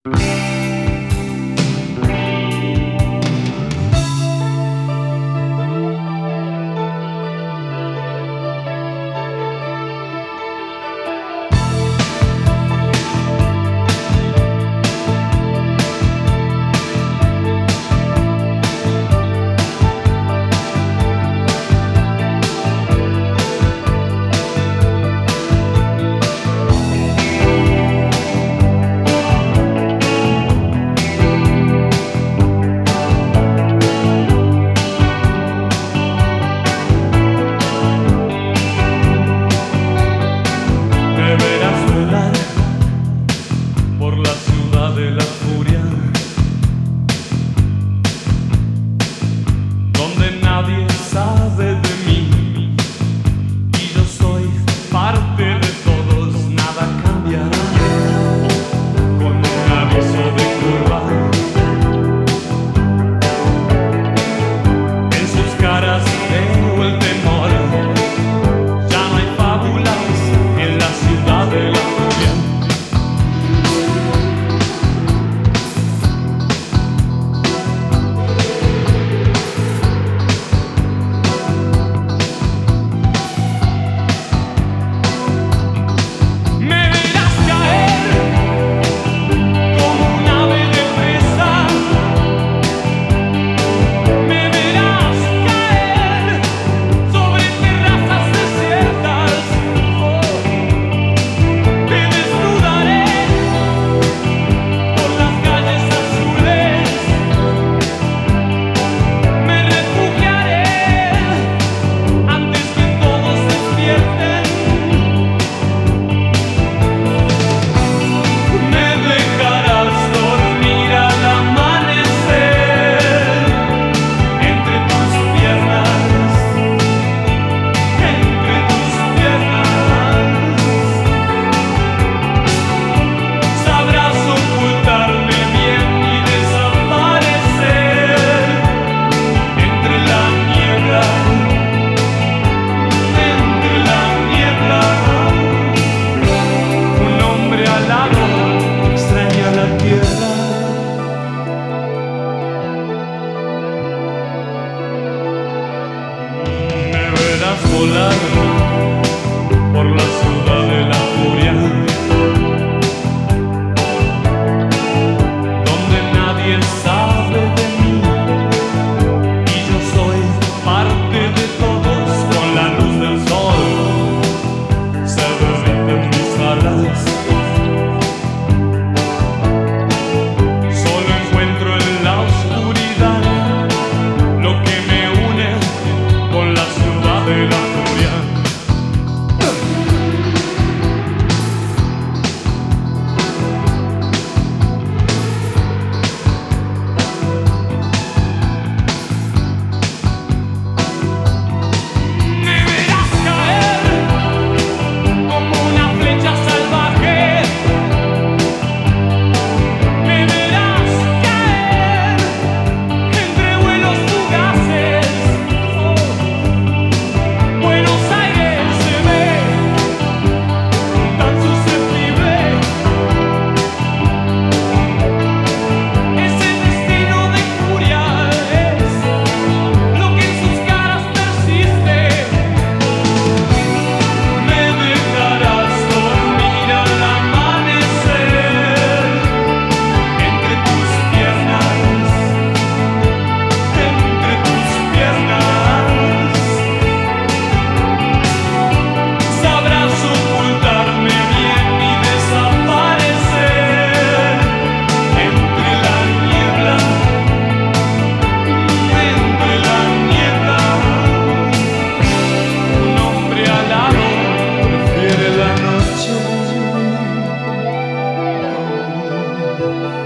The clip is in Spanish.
volar por la ciudad de la furia, donde nadie sabe de mí y yo soy parte de todos. Con la luz del sol se derriten mis alas, solo encuentro en la oscuridad lo que me une con la ciudad de la furia. Me verás caer como una flecha salvaje, me verás caer entre vuelos fugaces. Buenos Aires se ve tan susceptible, ese destino de furia es lo que en sus caras persiste. Me dejarás dormir al amanecer entre tus piernas, entre tus piernas. Sabrás ocultarme bien y desaparecer entre la niebla, entre la niebla. Un hombre alado prefiere la noche.